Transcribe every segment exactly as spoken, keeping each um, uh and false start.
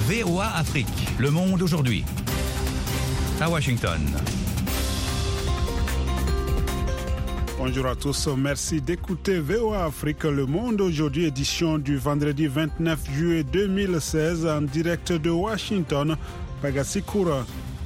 V O A Afrique, le monde aujourd'hui. À Washington. Bonjour à tous, merci d'écouter V O A Afrique, le monde aujourd'hui, édition du vendredi vingt-neuf juillet deux mille seize, en direct de Washington. Pagassi Koura.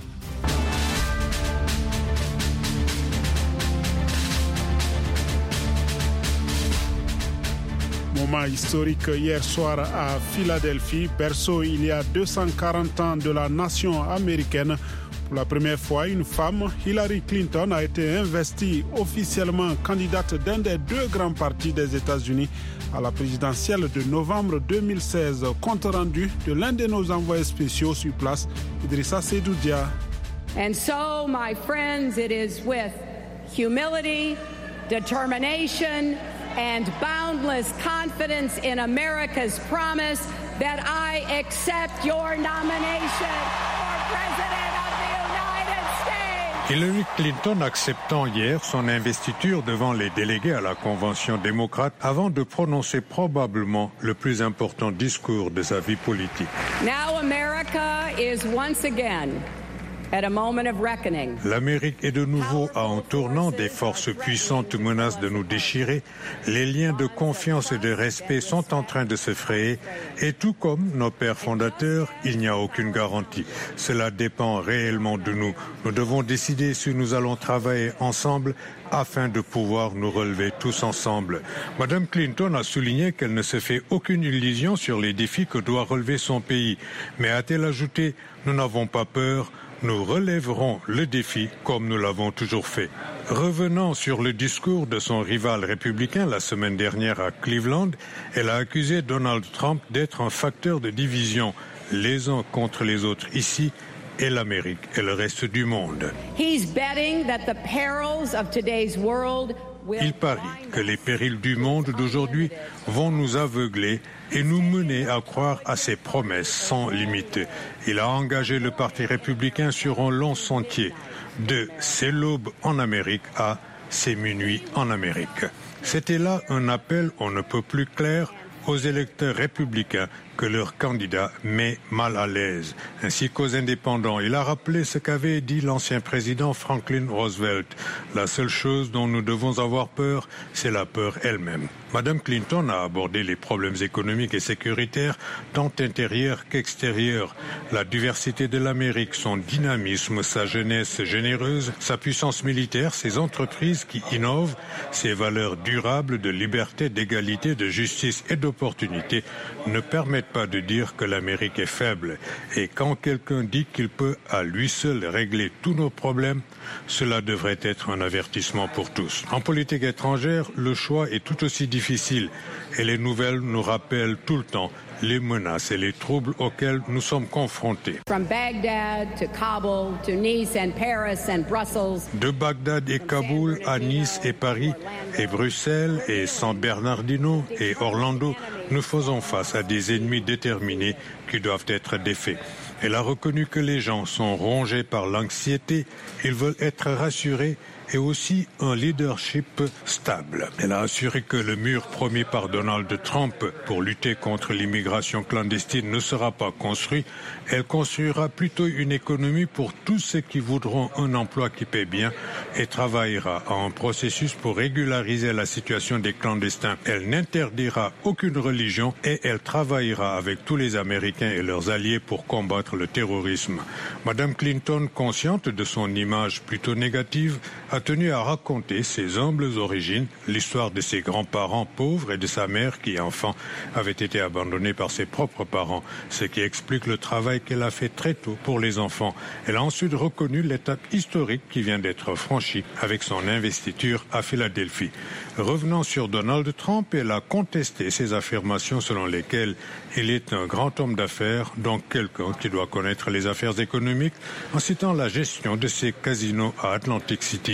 Moment historique hier soir à Philadelphie, berceau il y a deux cent quarante ans de la nation américaine. Pour la première fois, une femme, Hillary Clinton, a été investie officiellement candidate d'un des deux grands partis des États-Unis à la présidentielle de novembre deux mille seize. Compte rendu de l'un de nos envoyés spéciaux sur place, Idrissa Seydoudia. And so, my friends, it is with humility, determination, and boundless confidence in America's promise that I accept your nomination for President of the United States. Hillary Clinton acceptant hier son investiture devant les délégués à la Convention démocrate avant de prononcer probablement le plus important discours de sa vie politique. Now America is once again at a moment of reckoning. L'Amérique est de nouveau à un tournant, des forces puissantes menacent de nous déchirer, les liens de confiance et de respect sont en train de se frayer et tout comme nos pères fondateurs, il n'y a aucune garantie. Cela dépend réellement de nous. Nous devons décider si nous allons travailler ensemble afin de pouvoir nous relever tous ensemble. Madame Clinton a souligné qu'elle ne se fait aucune illusion sur les défis que doit relever son pays. Mais a-t-elle ajouté, nous n'avons pas peur, nous relèverons le défi comme nous l'avons toujours fait. Revenant sur le discours de son rival républicain la semaine dernière à Cleveland, elle a accusé Donald Trump d'être un facteur de division, les uns contre les autres ici et l'Amérique et le reste du monde. He's betting that the perils of today's world Il parie que les périls du monde d'aujourd'hui vont nous aveugler et nous mener à croire à ses promesses sans limite. Il a engagé le Parti républicain sur un long sentier, de c'est l'aube en Amérique à c'est minuit en Amérique. C'était là un appel on ne peut plus clair aux électeurs républicains que leur candidat met mal à l'aise, ainsi qu'aux indépendants. Il a rappelé ce qu'avait dit l'ancien président Franklin Roosevelt. La seule chose dont nous devons avoir peur, c'est la peur elle-même. Madame Clinton a abordé les problèmes économiques et sécuritaires, tant intérieurs qu'extérieurs. La diversité de l'Amérique, son dynamisme, sa jeunesse généreuse, sa puissance militaire, ses entreprises qui innovent, ses valeurs durables de liberté, d'égalité, de justice et d'opportunité ne permettent pas de dire que l'Amérique est faible. Et quand quelqu'un dit qu'il peut à lui seul régler tous nos problèmes, cela devrait être un avertissement pour tous. En politique étrangère, le choix est tout aussi difficile et les nouvelles nous rappellent tout le temps les menaces et les troubles auxquels nous sommes confrontés. From Baghdad to Kabul to Nice and Paris and Brussels. De Bagdad et Kaboul à Nice et Paris et Bruxelles et San Bernardino et Orlando, nous faisons face à des ennemis déterminés qui doivent être défaits. Elle a reconnu que les gens sont rongés par l'anxiété, ils veulent être rassurés et aussi un leadership stable. Elle a assuré que le mur promis par Donald Trump pour lutter contre l'immigration clandestine ne sera pas construit. Elle construira plutôt une économie pour tous ceux qui voudront un emploi qui paie bien et travaillera à un processus pour régulariser la situation des clandestins. Elle n'interdira aucune religion et elle travaillera avec tous les Américains et leurs alliés pour combattre le terrorisme. Madame Clinton, consciente de son image plutôt négative, a tenu à raconter ses humbles origines, l'histoire de ses grands-parents pauvres et de sa mère qui, enfant, avait été abandonnée par ses propres parents, ce qui explique le travail qu'elle a fait très tôt pour les enfants. Elle a ensuite reconnu l'étape historique qui vient d'être franchie avec son investiture à Philadelphie. Revenant sur Donald Trump, elle a contesté ses affirmations selon lesquelles il est un grand homme d'affaires, donc quelqu'un qui doit connaître les affaires économiques, en citant la gestion de ses casinos à Atlantic City.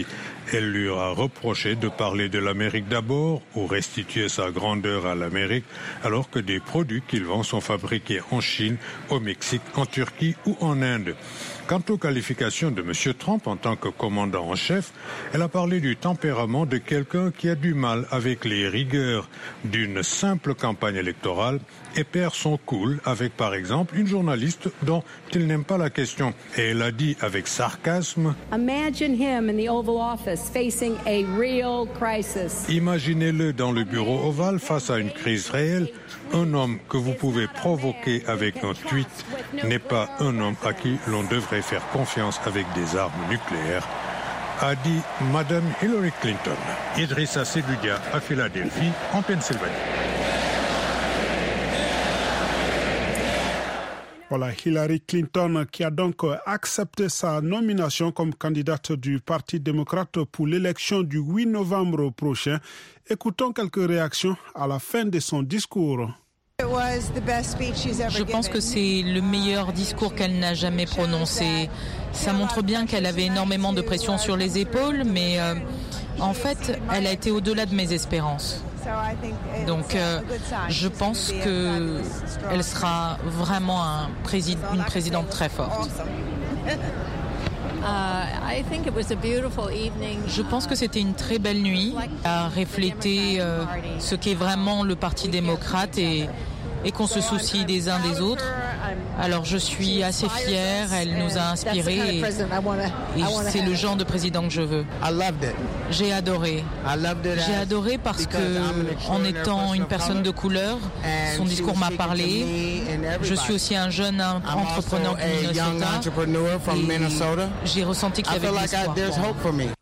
Elle lui a reproché de parler de l'Amérique d'abord ou restituer sa grandeur à l'Amérique, alors que des produits qu'il vend sont fabriqués en Chine, au Mexique, en Turquie ou en Inde. Quant aux qualifications de M. Trump en tant que commandant en chef, elle a parlé du tempérament de quelqu'un qui a du mal avec les rigueurs d'une simple campagne électorale et perd son cool avec, par exemple, une journaliste dont il n'aime pas la question. Et elle a dit avec sarcasme « Imaginez-le dans le bureau ovale face à une crise réelle. Un homme que vous pouvez provoquer avec un tweet n'est pas un homme à qui l'on devrait faire confiance avec des armes nucléaires », a dit Madame Hillary Clinton. Idrissa Seloudia à Philadelphie, en Pennsylvanie. Voilà, Hillary Clinton qui a donc accepté sa nomination comme candidate du Parti démocrate pour l'élection du huit novembre prochain. Écoutons quelques réactions à la fin de son discours. Je pense que c'est le meilleur discours qu'elle n'a jamais prononcé. Ça montre bien qu'elle avait énormément de pression sur les épaules, mais euh, en fait, elle a été au-delà de mes espérances. Donc, euh, je pense qu'elle sera vraiment un présid- une présidente très forte. Je pense que c'était une très belle nuit à refléter euh, ce qu'est vraiment le Parti démocrate et, et qu'on se soucie des uns des autres. Alors je suis assez fière, elle nous a inspirés et, et c'est le genre de président que je veux. J'ai adoré. J'ai adoré parce que, en étant une personne de couleur, son discours m'a parlé. Je suis aussi un jeune entrepreneur du Minnesota et j'ai ressenti qu'il y avait de l'espoir pour moi.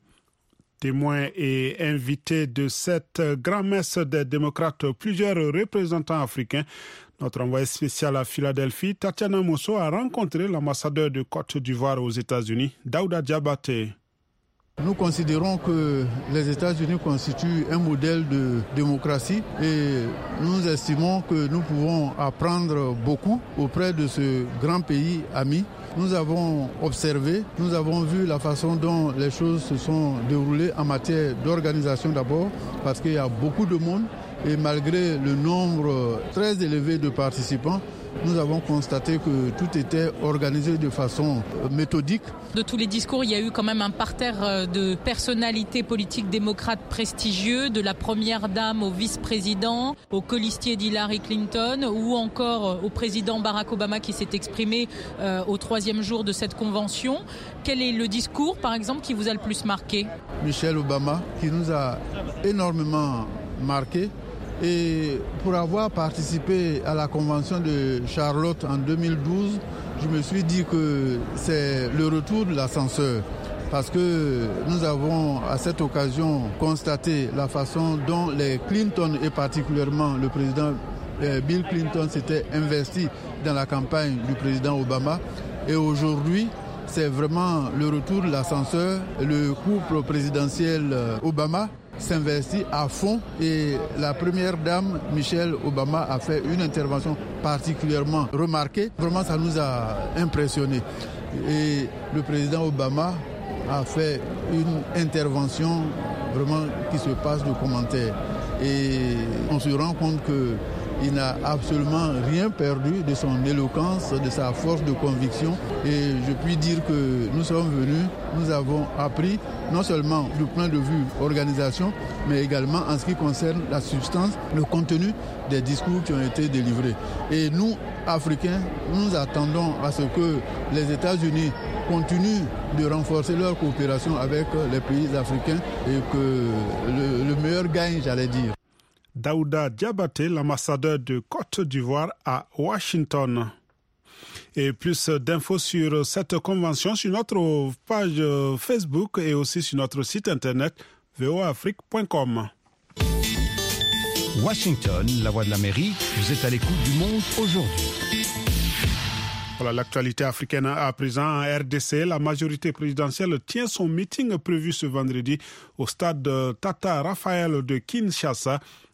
Témoins et invités de cette grand-messe des démocrates, plusieurs représentants africains. Notre envoyé spécial à Philadelphie, Tatiana Mosso, a rencontré l'ambassadeur de Côte d'Ivoire aux États-Unis, Daouda Diabaté. Nous considérons que les États-Unis constituent un modèle de démocratie et nous estimons que nous pouvons apprendre beaucoup auprès de ce grand pays ami. Nous avons observé, nous avons vu la façon dont les choses se sont déroulées en matière d'organisation d'abord, parce qu'il y a beaucoup de monde et malgré le nombre très élevé de participants, nous avons constaté que tout était organisé de façon méthodique. De tous les discours, il y a eu quand même un parterre de personnalités politiques démocrates prestigieux, de la première dame au vice-président, au colistier d'Hillary Clinton ou encore au président Barack Obama qui s'est exprimé euh, au troisième jour de cette convention. Quel est le discours, par exemple, qui vous a le plus marqué ? Michelle Obama, qui nous a énormément marqué. Et pour avoir participé à la convention de Charlotte en deux mille douze, je me suis dit que c'est le retour de l'ascenseur. Parce que nous avons à cette occasion constaté la façon dont les Clinton et particulièrement le président Bill Clinton s'était investi dans la campagne du président Obama. Et aujourd'hui, c'est vraiment le retour de l'ascenseur. Le couple présidentiel Obama s'investit à fond et la première dame, Michelle Obama, a fait une intervention particulièrement remarquée. Vraiment, ça nous a impressionnés. Et le président Obama a fait une intervention vraiment qui se passe de commentaires. Et on se rend compte que il n'a absolument rien perdu de son éloquence, de sa force de conviction. Et je puis dire que nous sommes venus, nous avons appris, non seulement du point de vue organisation, mais également en ce qui concerne la substance, le contenu des discours qui ont été délivrés. Et nous, Africains, nous attendons à ce que les États-Unis continuent de renforcer leur coopération avec les pays africains et que le, le meilleur gagne, j'allais dire. Daouda Diabaté, l'ambassadeur de Côte d'Ivoire à Washington. Et plus d'infos sur cette convention sur notre page Facebook et aussi sur notre site internet v o a afrique point com. Washington, la voix de l'Amérique, vous êtes à l'écoute du monde aujourd'hui. Voilà l'actualité africaine à présent. En R D C, la majorité présidentielle tient son meeting prévu ce vendredi au stade Tata Raphaël de Kinshasa.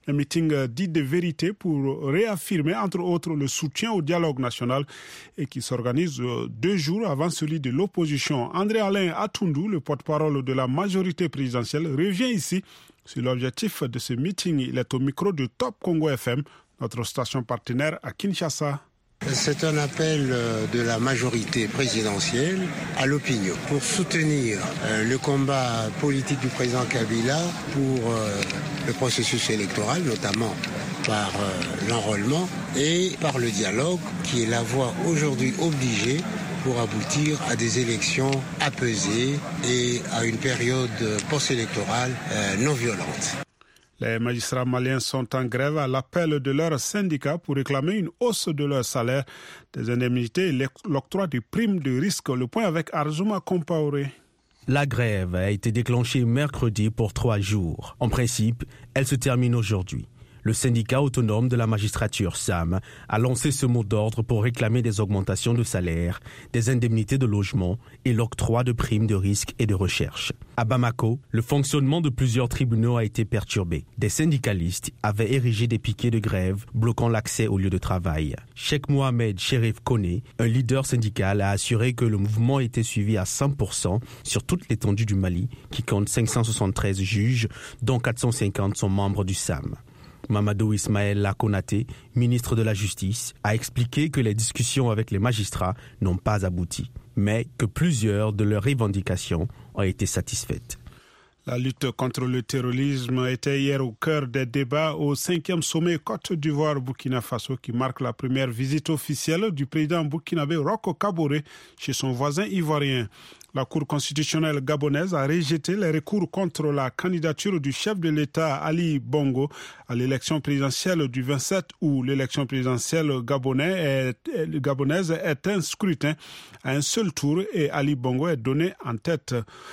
Un meeting dit de vérité pour réaffirmer, entre autres, le soutien au dialogue national et qui s'organise deux jours avant celui de l'opposition. André-Alain Atundu, le porte-parole de la majorité présidentielle, revient ici sur l'objectif de ce meeting. Il est au micro de Top Congo F M, notre station partenaire à Kinshasa. C'est un appel de la majorité présidentielle à l'opinion pour soutenir le combat politique du président Kabila pour le processus électoral, notamment par l'enrôlement et par le dialogue, qui est la voie aujourd'hui obligée pour aboutir à des élections apaisées et à une période post-électorale non violente. Les magistrats maliens sont en grève à l'appel de leurs syndicats pour réclamer une hausse de leur salaire, des indemnités et l'octroi des primes de risque. Le point avec Arzouma Compaoré. La grève a été déclenchée mercredi pour trois jours. En principe, elle se termine aujourd'hui. Le syndicat autonome de la magistrature, S A M, a lancé ce mot d'ordre pour réclamer des augmentations de salaire, des indemnités de logement et l'octroi de primes de risque et de recherche. À Bamako, le fonctionnement de plusieurs tribunaux a été perturbé. Des syndicalistes avaient érigé des piquets de grève bloquant l'accès aux lieux de travail. Cheikh Mohamed Cherif Kone, un leader syndical, a assuré que le mouvement était suivi à cent pour cent sur toute l'étendue du Mali, qui compte cinq cent soixante-treize juges, dont quatre cent cinquante sont membres du S A M. Mamadou Ismaël Lakonaté, ministre de la Justice, a expliqué que les discussions avec les magistrats n'ont pas abouti, mais que plusieurs de leurs revendications ont été satisfaites. La lutte contre le terrorisme était hier au cœur des débats au cinquième sommet Côte d'Ivoire-Burkina Faso qui marque la première visite officielle du président burkinabé Roch Kaboré chez son voisin ivoirien. La Cour constitutionnelle gabonaise a rejeté les recours contre la candidature du chef de l'État Ali Bongo à l'élection présidentielle du vingt-sept août. L'élection présidentielle gabonaise est, gabonaise est un scrutin à un seul tour et Ali Bongo est donné en tête.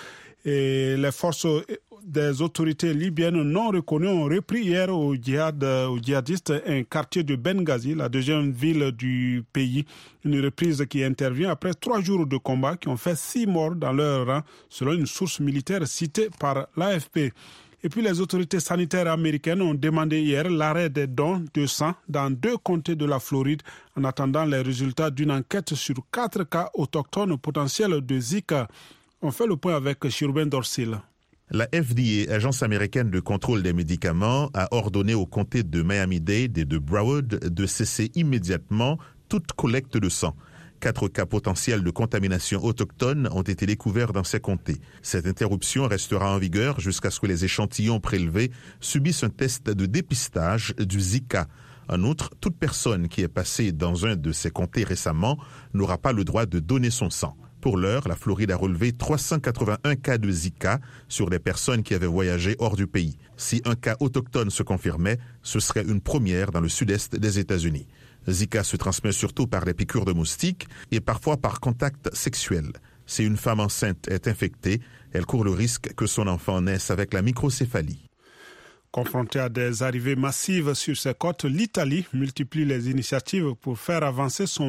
Et les forces des autorités libyennes non reconnues ont repris hier au djihad, aux djihadistes un quartier de Benghazi, la deuxième ville du pays. Une reprise qui intervient après trois jours de combat qui ont fait six morts dans leur rang, selon une source militaire citée par l'A F P. Et puis les autorités sanitaires américaines ont demandé hier l'arrêt des dons de sang dans deux comtés de la Floride en attendant les résultats d'une enquête sur quatre cas autochtones potentiels de Zika. On fait le point avec Shirben Dorsil. La F D A, agence américaine de contrôle des médicaments, a ordonné aux comtés de Miami-Dade et de Broward de cesser immédiatement toute collecte de sang. Quatre cas potentiels de contamination autochtone ont été découverts dans ces comtés. Cette interruption restera en vigueur jusqu'à ce que les échantillons prélevés subissent un test de dépistage du Zika. En outre, toute personne qui est passée dans un de ces comtés récemment n'aura pas le droit de donner son sang. Pour l'heure, la Floride a relevé trois cent quatre-vingt-un cas de Zika sur les personnes qui avaient voyagé hors du pays. Si un cas autochtone se confirmait, ce serait une première dans le sud-est des États-Unis. Zika se transmet surtout par les piqûres de moustiques et parfois par contact sexuel. Si une femme enceinte est infectée, elle court le risque que son enfant naisse avec la microcéphalie. Confrontée à des arrivées massives sur ses côtes, l'Italie multiplie les initiatives pour faire avancer son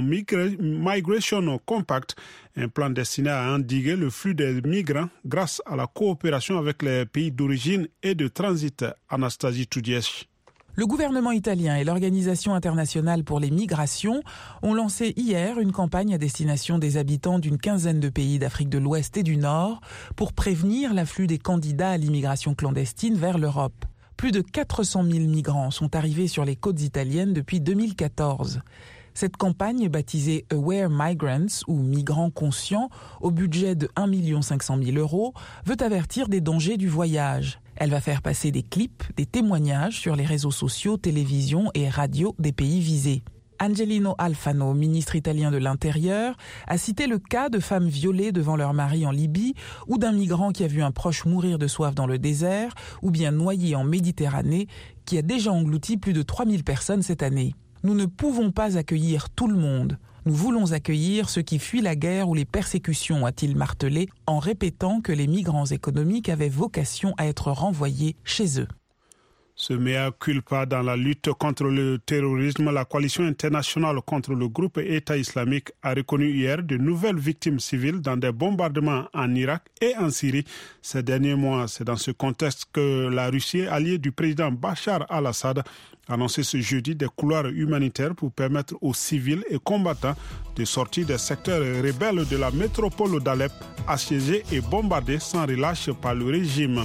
Migration Compact, un plan destiné à endiguer le flux des migrants grâce à la coopération avec les pays d'origine et de transit. Anastasie Toudièche. Le gouvernement italien et l'Organisation internationale pour les migrations ont lancé hier une campagne à destination des habitants d'une quinzaine de pays d'Afrique de l'Ouest et du Nord pour prévenir l'afflux des candidats à l'immigration clandestine vers l'Europe. Plus de quatre cent mille migrants sont arrivés sur les côtes italiennes depuis deux mille quatorze. Cette campagne, baptisée Aware Migrants ou Migrants conscients, au budget de un million cinq cent mille euros, veut avertir des dangers du voyage. Elle va faire passer des clips, des témoignages sur les réseaux sociaux, télévision et radio des pays visés. Angelino Alfano, ministre italien de l'Intérieur, a cité le cas de femmes violées devant leur mari en Libye ou d'un migrant qui a vu un proche mourir de soif dans le désert ou bien noyé en Méditerranée qui a déjà englouti plus de trois mille personnes cette année. Nous ne pouvons pas accueillir tout le monde. Nous voulons accueillir ceux qui fuient la guerre ou les persécutions, a-t-il martelé, en répétant que les migrants économiques avaient vocation à être renvoyés chez eux. Ce mea culpa dans la lutte contre le terrorisme, la coalition internationale contre le groupe État islamique a reconnu hier de nouvelles victimes civiles dans des bombardements en Irak et en Syrie ces derniers mois. C'est dans ce contexte que la Russie, alliée du président Bachar al-Assad, a annoncé ce jeudi des couloirs humanitaires pour permettre aux civils et combattants de sortir des secteurs rebelles de la métropole d'Alep, assiégés et bombardés sans relâche par le régime.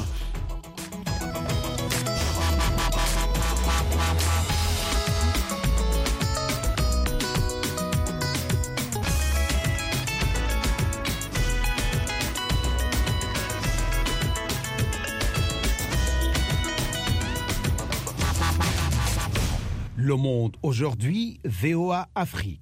Le Monde aujourd'hui, V O A Afrique.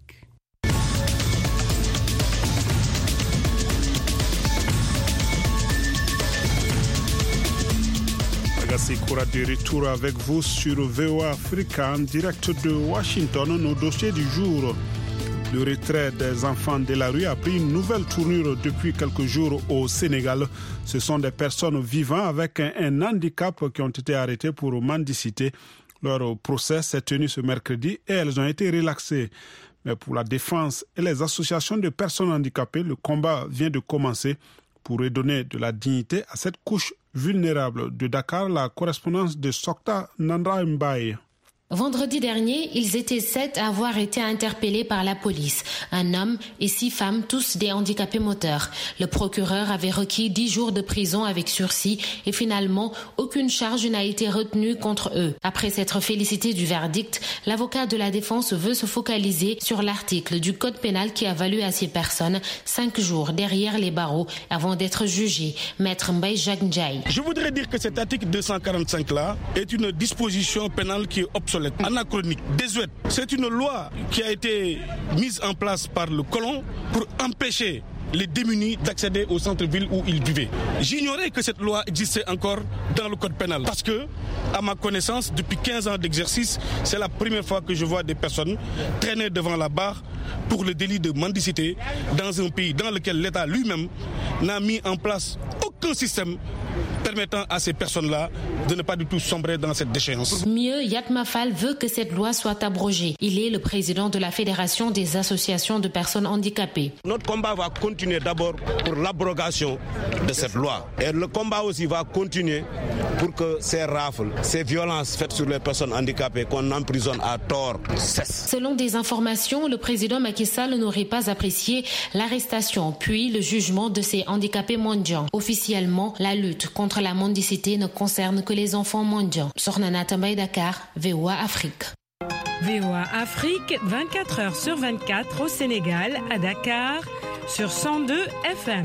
Agassi Koura de retour avec vous sur V O A Afrique en direct de Washington. Nos dossiers du jour. Le retrait des enfants de la rue a pris une nouvelle tournure depuis quelques jours au Sénégal. Ce sont des personnes vivant avec un, un handicap qui ont été arrêtées pour mendicité. Leur procès s'est tenu ce mercredi et elles ont été relaxées. Mais pour la défense et les associations de personnes handicapées, le combat vient de commencer pour redonner de la dignité à cette couche vulnérable. De Dakar, la correspondance de Sokta Nandra Mbaye. Vendredi dernier, ils étaient sept à avoir été interpellés par la police. Un homme et six femmes, tous des handicapés moteurs. Le procureur avait requis dix jours de prison avec sursis et finalement, aucune charge n'a été retenue contre eux. Après s'être félicité du verdict, l'avocat de la défense veut se focaliser sur l'article du code pénal qui a valu à ces personnes cinq jours derrière les barreaux avant d'être jugés. Maître Mbaye Jacques Ndiaye. Je voudrais dire que cet article deux cent quarante-cinq-là est une disposition pénale qui est obsolète, anachronique, désuète. C'est une loi qui a été mise en place par le colon pour empêcher les démunis d'accéder au centre-ville où ils vivaient. J'ignorais que cette loi existait encore dans le code pénal parce que, à ma connaissance, depuis quinze ans d'exercice, c'est la première fois que je vois des personnes traîner devant la barre pour le délit de mendicité dans un pays dans lequel l'État lui-même n'a mis en place aucun système permettant à ces personnes-là de ne pas du tout sombrer dans cette déchéance. Mieux, Yatma Fall veut que cette loi soit abrogée. Il est le président de la Fédération des associations de personnes handicapées. Notre combat va continuer d'abord pour l'abrogation de cette loi. Et le combat aussi va continuer pour que ces rafles, ces violences faites sur les personnes handicapées qu'on emprisonne à tort cessent. Selon des informations, le président Macky Sall n'aurait pas apprécié l'arrestation puis le jugement de ces handicapés mendiants. Officiellement, la lutte contre la mendicité ne concerne que les enfants mendiants. Sornana Tambay Dakar, V O A Afrique. V O A Afrique, vingt-quatre heures sur vingt-quatre au Sénégal, à Dakar, sur cent deux F M.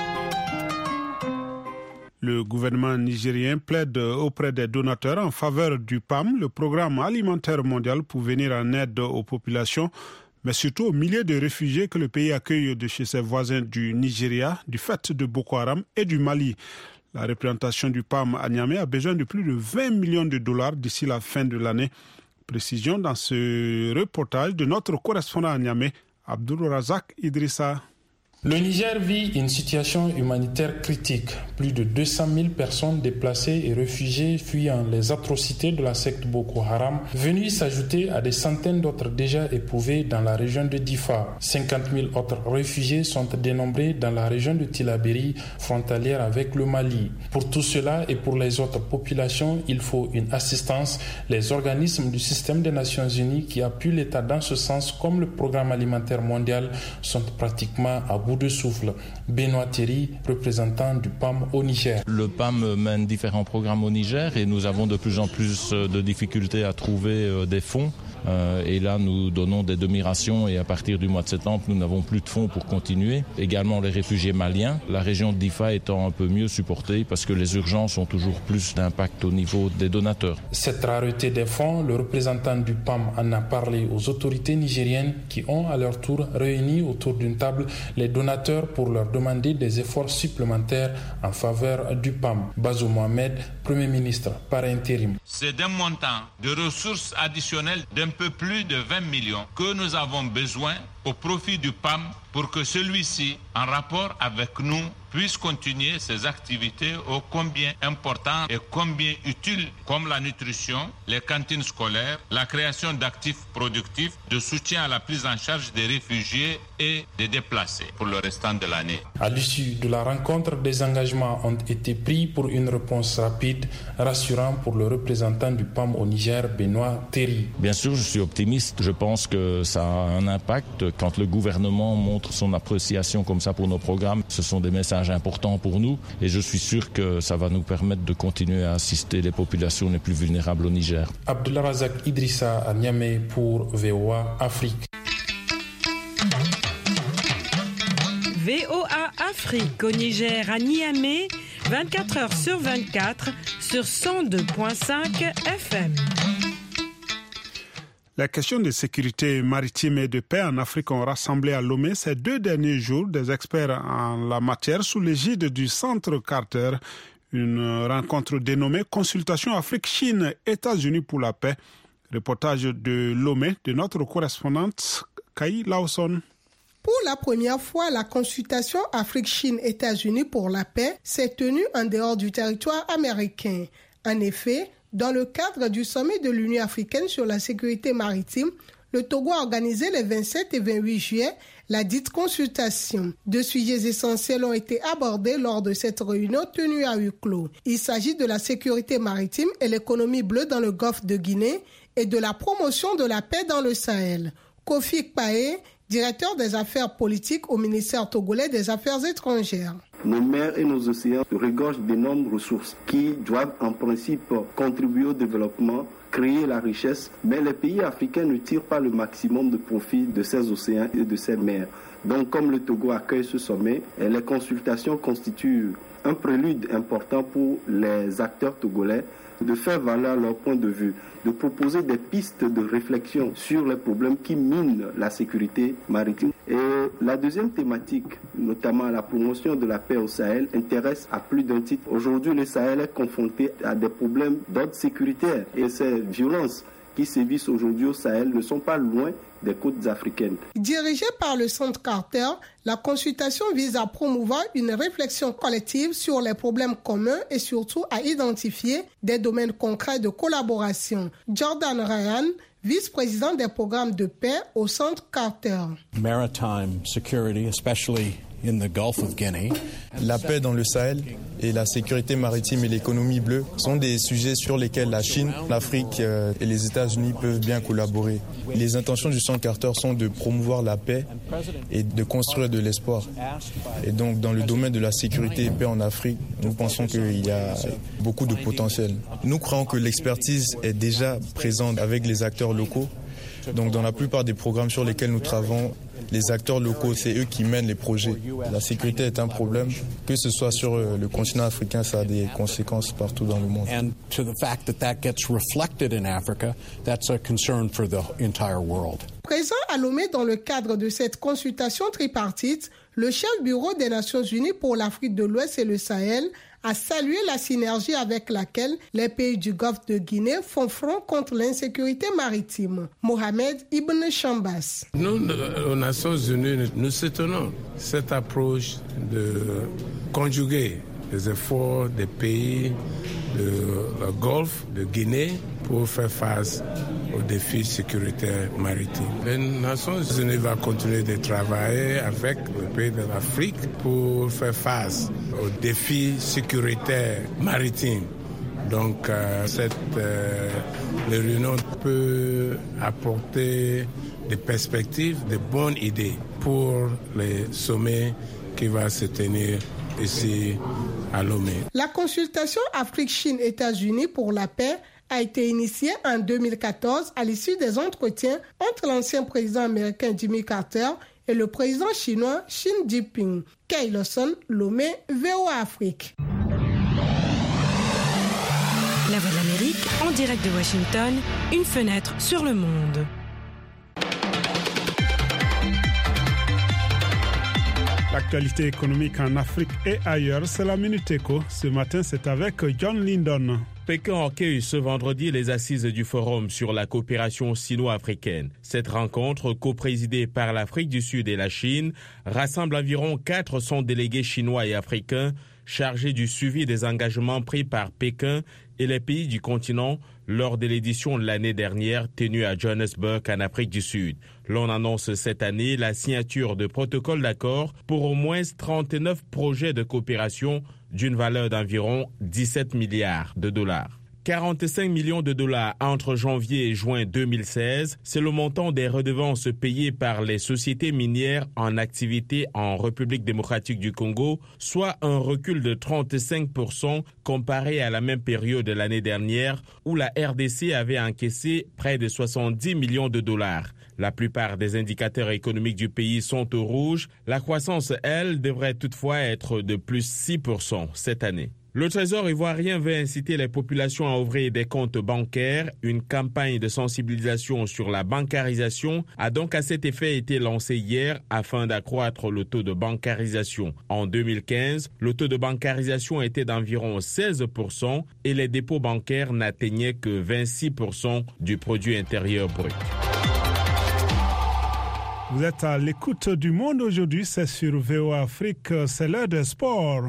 Le gouvernement nigérien plaide auprès des donateurs en faveur du P A M, le programme alimentaire mondial, pour venir en aide aux populations, mais surtout aux milliers de réfugiés que le pays accueille de chez ses voisins du Nigeria, du fait de Boko Haram et du Mali. La représentation du P A M à Niamey a besoin de plus de vingt millions de dollars d'ici la fin de l'année. Précision dans ce reportage de notre correspondant à Niamey, Abdul Razak Idrissa. Le Niger vit une situation humanitaire critique. Plus de deux cent mille personnes déplacées et réfugiées fuyant les atrocités de la secte Boko Haram, venues s'ajouter à des centaines d'autres déjà éprouvés dans la région de Difa. cinquante mille autres réfugiés sont dénombrés dans la région de Tillabéri, frontalière avec le Mali. Pour tout cela et pour les autres populations, il faut une assistance. Les organismes du système des Nations Unies qui appuient l'État dans ce sens, comme le Programme alimentaire mondial, sont pratiquement à bout de souffle. Benoît Thierry, représentant du P A M au Niger. Le P A M mène différents programmes au Niger et nous avons de plus en plus de difficultés à trouver des fonds. Euh, et là, nous donnons des demi-rations et à partir du mois de septembre, nous n'avons plus de fonds pour continuer. Également les réfugiés maliens, la région de Difa étant un peu mieux supportée parce que les urgences ont toujours plus d'impact au niveau des donateurs. Cette rareté des fonds, le représentant du P A M en a parlé aux autorités nigériennes qui ont à leur tour réuni autour d'une table les donateurs pour leur demander des efforts supplémentaires en faveur du P A M. Bazoum Mohamed, Premier ministre par intérim. C'est d'un montant de ressources additionnelles d'un peu plus de vingt millions que nous avons besoin au profit du P A M pour que celui-ci, en rapport avec nous, puisse continuer ses activités ô combien importantes et combien utiles comme la nutrition, les cantines scolaires, la création d'actifs productifs, de soutien à la prise en charge des réfugiés et des déplacés pour le restant de l'année. À l'issue de la rencontre, des engagements ont été pris pour une réponse rapide, rassurant pour le représentant du P A M au Niger, Benoît Terry. Bien sûr, je suis optimiste. Je pense que ça a un impact quand le gouvernement montre son appréciation comme ça pour nos programmes. Ce sont des messages importants pour nous et je suis sûr que ça va nous permettre de continuer à assister les populations les plus vulnérables au Niger. Abdelrazak Idrissa à Niamey pour V O A Afrique. V O A Afrique au Niger à Niamey, vingt-quatre heures sur vingt-quatre sur cent deux virgule cinq F M. Les questions de sécurité maritime et de paix en Afrique ont rassemblé à Lomé ces deux derniers jours des experts en la matière sous l'égide du Centre Carter. Une rencontre dénommée Consultation Afrique-Chine, États-Unis pour la paix. Reportage de Lomé de notre correspondante Kai Lawson. Pour la première fois, la consultation Afrique-Chine-États-Unis pour la paix s'est tenue en dehors du territoire américain. En effet, dans le cadre du sommet de l'Union africaine sur la sécurité maritime, le Togo a organisé les vingt-sept et vingt-huit juillet la dite consultation. Deux sujets essentiels ont été abordés lors de cette réunion tenue à huis clos. Il s'agit de la sécurité maritime et l'économie bleue dans le golfe de Guinée et de la promotion de la paix dans le Sahel. Kofi Kpaé, directeur des affaires politiques au ministère togolais des Affaires étrangères. Nos mers et nos océans regorgent d'énormes ressources qui doivent en principe contribuer au développement, créer la richesse, mais les pays africains ne tirent pas le maximum de profit de ces océans et de ces mers. Donc, comme le Togo accueille ce sommet, les consultations constituent un prélude important pour les acteurs togolais de faire valoir leur point de vue, de proposer des pistes de réflexion sur les problèmes qui minent la sécurité maritime. Et la deuxième thématique, notamment la promotion de la paix au Sahel, intéresse à plus d'un titre. Aujourd'hui, le Sahel est confronté à des problèmes d'ordre sécuritaire et ces violences qui sévissent aujourd'hui au Sahel ne sont pas loin des côtes africaines. Dirigée par le Centre Carter, la consultation vise à promouvoir une réflexion collective sur les problèmes communs et surtout à identifier des domaines concrets de collaboration. Jordan Ryan, vice-président des programmes de paix au Centre Carter. Maritime security, especially in the Gulf of Guinea. La paix dans le Sahel et la sécurité maritime et l'économie bleue sont des sujets sur lesquels la Chine, l'Afrique et les États-Unis peuvent bien collaborer. Les intentions du Centre Carter sont de promouvoir la paix et de construire de l'espoir. Et donc, dans le domaine de la sécurité et paix en Afrique, nous pensons qu'il y a beaucoup de potentiel. Nous croyons que l'expertise est déjà présente avec les acteurs locaux. Donc, dans la plupart des programmes sur lesquels nous travaillons, les acteurs locaux, c'est eux qui mènent les projets. La sécurité est un problème, que ce soit sur le continent africain, ça a des conséquences partout dans le monde. And to the fact that that gets reflected in Africa, that's a concern for the entire world. Présent à Lomé dans le cadre de cette consultation tripartite, le chef bureau des Nations Unies pour l'Afrique de l'Ouest et le Sahel a salué la synergie avec laquelle les pays du Golfe de Guinée font front contre l'insécurité maritime. Mohamed Ibn Chambas. Nous, aux Nations Unies, nous soutenons cette approche de conjuguer les efforts des pays du Golfe de Guinée pour faire face aux défis sécuritaires maritimes. Les Nations Unies vont continuer de travailler avec les pays de l'Afrique pour faire face aux défis sécuritaires maritimes. Donc, euh, cette euh, réunion peut apporter des perspectives, de bonnes idées pour les sommets qui vont se tenir ici à Lomé. La consultation Afrique-Chine-États-Unis pour la paix a été initiée en deux mille quatorze à l'issue des entretiens entre l'ancien président américain Jimmy Carter et le président chinois Xi Jinping. Kay Lawson, Lomé, V O A Afrique. La Voix de l'Amérique, en direct de Washington, une fenêtre sur le monde. L'actualité économique en Afrique et ailleurs, c'est la Minute Éco. Ce matin, c'est avec John Lindon. Pékin accueille ce vendredi les assises du Forum sur la coopération sino-africaine. Cette rencontre, coprésidée par l'Afrique du Sud et la Chine, rassemble environ quatre cents délégués chinois et africains chargés du suivi des engagements pris par Pékin et les pays du continent lors de l'édition de l'année dernière tenue à Johannesburg en Afrique du Sud. L'on annonce cette année la signature de protocoles d'accord pour au moins trente-neuf projets de coopération d'une valeur d'environ dix-sept milliards de dollars. quarante-cinq millions de dollars entre janvier et juin deux mille seize, c'est le montant des redevances payées par les sociétés minières en activité en République démocratique du Congo, soit un recul de trente-cinq pour cent comparé à la même période de l'année dernière où la R D C avait encaissé près de soixante-dix millions de dollars. La plupart des indicateurs économiques du pays sont au rouge. La croissance, elle, devrait toutefois être de plus six pour cent cette année. Le Trésor ivoirien veut inciter les populations à ouvrir des comptes bancaires. Une campagne de sensibilisation sur la bancarisation a donc à cet effet été lancée hier afin d'accroître le taux de bancarisation. En deux mille quinze, le taux de bancarisation était d'environ seize pour cent et les dépôts bancaires n'atteignaient que vingt-six pour cent du produit intérieur brut. Vous êtes à l'écoute du Monde aujourd'hui, c'est sur V O A Afrique, c'est l'heure des sports.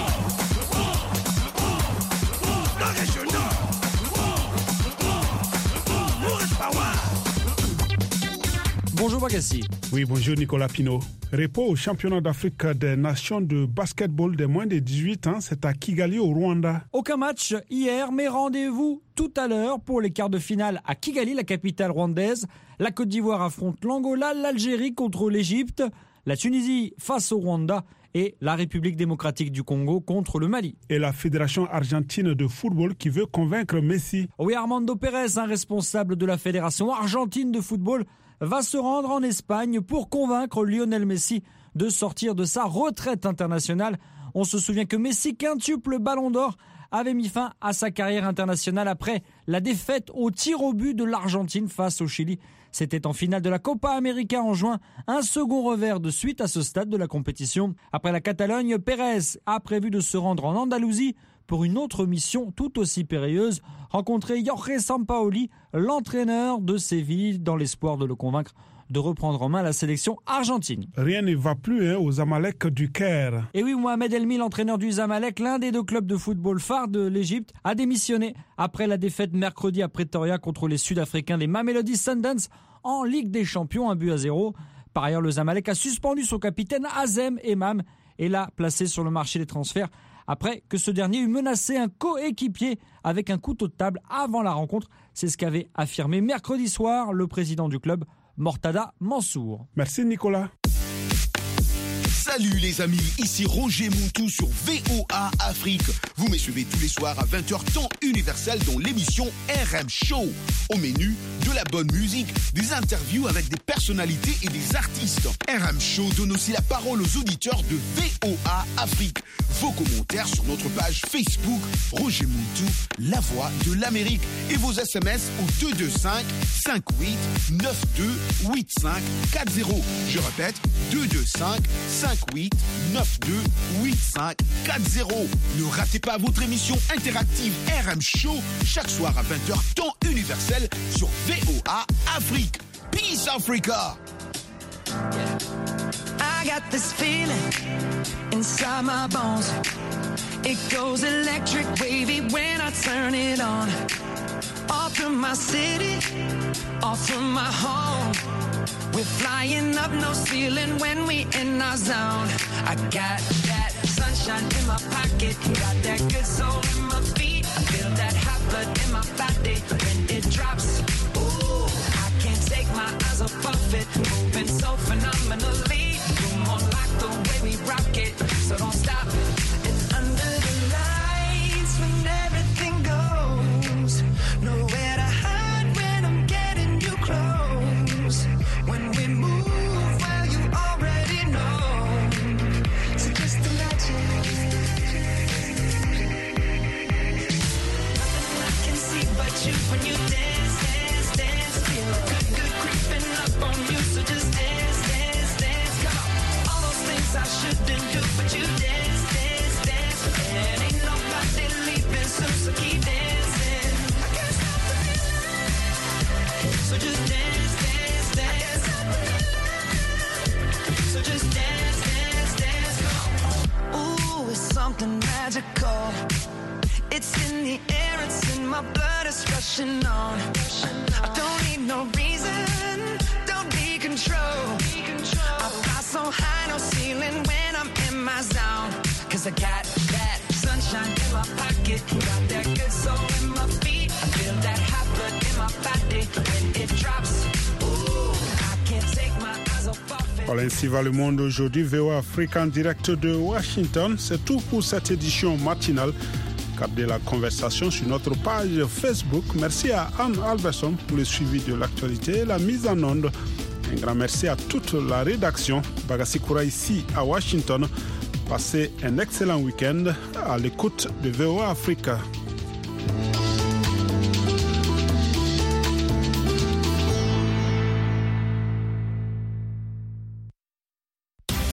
Bonjour Bagassi. Oui, bonjour Nicolas Pinault. Repos au championnat d'Afrique des nations de basketball des moins de dix-huit ans, c'est à Kigali au Rwanda. Aucun match hier, mais rendez-vous tout à l'heure pour les quarts de finale à Kigali, la capitale rwandaise. La Côte d'Ivoire affronte l'Angola, l'Algérie contre l'Égypte, la Tunisie face au Rwanda et la République démocratique du Congo contre le Mali. Et la Fédération argentine de football qui veut convaincre Messi. Oui, Armando Pérez, un responsable de la Fédération argentine de football, va se rendre en Espagne pour convaincre Lionel Messi de sortir de sa retraite internationale. On se souvient que Messi, quintuple ballon d'or, avait mis fin à sa carrière internationale après la défaite au tir au but de l'Argentine face au Chili. C'était en finale de la Copa América en juin, un second revers de suite à ce stade de la compétition. Après la Catalogne, Pérez a prévu de se rendre en Andalousie pour une autre mission tout aussi périlleuse, rencontrer Jorge Sampaoli, l'entraîneur de Séville, dans l'espoir de le convaincre de reprendre en main la sélection argentine. Rien ne va plus hein, aux Zamalek du Caire. Et oui, Mohamed Elmi, l'entraîneur du Zamalek, l'un des deux clubs de football phares de l'Égypte, a démissionné après la défaite mercredi à Pretoria contre les Sud-Africains, les Mamelodi Sundowns, en Ligue des Champions, un but à zéro. Par ailleurs, le Zamalek a suspendu son capitaine Azem Emam et l'a placé sur le marché des transferts après que ce dernier eut menacé un coéquipier avec un couteau de table avant la rencontre. C'est ce qu'avait affirmé mercredi soir le président du club, Mortada Mansour. Merci Nicolas. Salut les amis, ici Roger Moutou sur V O A Afrique. Vous me suivez tous les soirs à vingt heures temps universel dans l'émission R M Show. Au menu, de la bonne musique, des interviews avec des personnalités et des artistes. R M Show donne aussi la parole aux auditeurs de V O A Afrique. Vos commentaires sur notre page Facebook Roger Moutou, la voix de l'Amérique. Et vos S M S au deux deux cinq, cinq huit, neuf deux, huit cinq quatre zéro. Je répète, deux deux cinq, cinq huit, neuf deux, huit cinq quatre zéro. Ne ratez pas votre émission interactive R M Show chaque soir à vingt heures temps universel sur V O A Afrique. Peace Africa! Yeah. I got this feeling inside my bones. It goes electric wavy when I turn it on. Off from my city, off from my home. We're flying up, no ceiling when we in our zone. I got that sunshine in my pocket, got that good soul in my feet. I feel that hot blood in my body when it drops. Ooh, I can't take my eyes off of it, moving so phenomenally. You're more like the way we rock it, so don't stop. And under the lights when everything goes, nowhere to hide when I'm getting you close. When we move, well, you already know. So just imagine. Nothing I can see but you when you dance, dance, dance. Feel good, good creeping up on you. So just dance, dance, dance. magical. It's in the air, it's in my blood, it's rushing on. I don't need no reason, don't need control. I fly so high, no ceiling when I'm in my zone. Cause I got that sunshine in my pocket, got that good soul in my feet. I feel that hot blood in my body when it drops. Ooh, I can't take my eyes off of it. Voilà, ainsi va le monde aujourd'hui. V O A Afrique en direct de Washington. C'est tout pour cette édition matinale. Gardez la conversation sur notre page Facebook. Merci à Anne Alverson pour le suivi de l'actualité et la mise en onde. Un grand merci à toute la rédaction. Bagassi Koura ici à Washington. Passez un excellent week-end à l'écoute de V O A Afrique.